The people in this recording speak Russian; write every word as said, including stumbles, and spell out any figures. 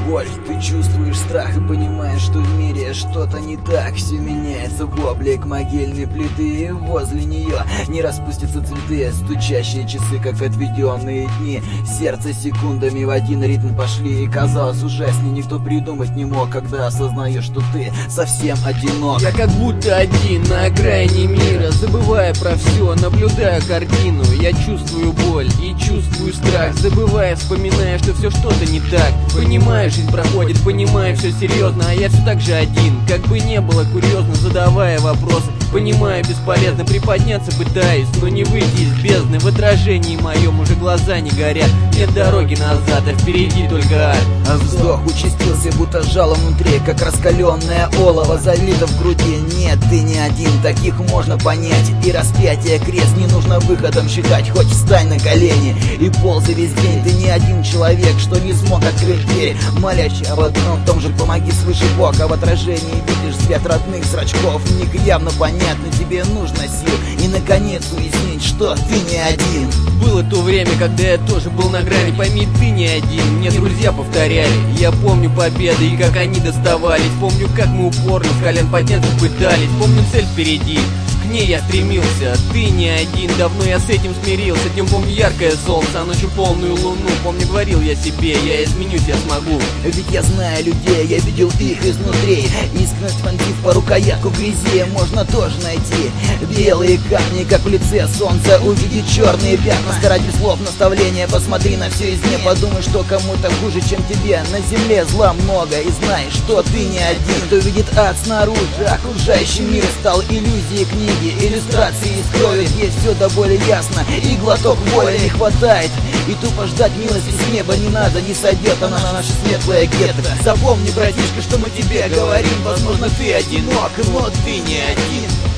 боль, ты чувствуешь страх и понимаешь, что в мире что-то не так. Все меняется в облик могильной плиты, возле нее не распустятся цветы. Стучащие часы, как отведенные дни, сердце секундами в один ритм пошли. И казалось ужаснее, никто придумать не мог, когда осознаешь, что ты совсем одинок. Я как будто один на окраине мира, забывая про все, наблюдая картину. Я чувствую боль и чувствую страх, забывая, вспоминая, что все что-то не так. Понимаю, жизнь проходит, понимаю, все серьезно, а я все так же один. Как бы не было курьезно, задавая вопросы, понимаю, бесполезно приподняться пытаюсь, но не выйти из бездны. В отражении моем уже глаза не горят, нет дороги назад, а впереди только ад. А вздох участился, будто жало внутри, как раскаленное олово залито в груди. Нет, ты не один, таких можно понять. И распятие крест не нужно выходом считать, хоть встань на колени и ползай весь день. Ты не один человек, что не смог открыть дверь, молящий об одном том же: помоги свыше Бог. А в отражении видишь взгляд родных зрачков, в них явно понятно, тебе нужно сил и наконец уяснить, что ты не один. Было то время, когда я тоже был на грани, пойми, ты не один, мне друзья повторяли. Я помню победы и как они доставались, помню, как мы упорно с колен подняться пытались, помню цель впереди, к ней я стремился. Ты не один, давно я с этим смирился. Днем помню яркое солнце, а ночью полную луну. Помню, говорил я себе, я изменюсь, я смогу. Ведь я знаю людей, я видел их изнутри. Искренность фантив по рукоятку в грязи можно тоже найти. Белые камни, как в лице солнца, увидеть черные пятна. Старатель слов, наставления, посмотри на все извне. Подумай, что кому-то хуже, чем тебе. На земле зла много, и знай, что ты не один. Кто видит ад снаружи, окружающий мир стал иллюзией книги. Иллюстрации из крови, есть все до боли ясно, и глоток боли не хватает. И тупо ждать милости с неба не надо, не сойдет она на наше светлое гетто. Запомни, братишка, что мы тебе говорим. Возможно, ты одинок, но ты не один.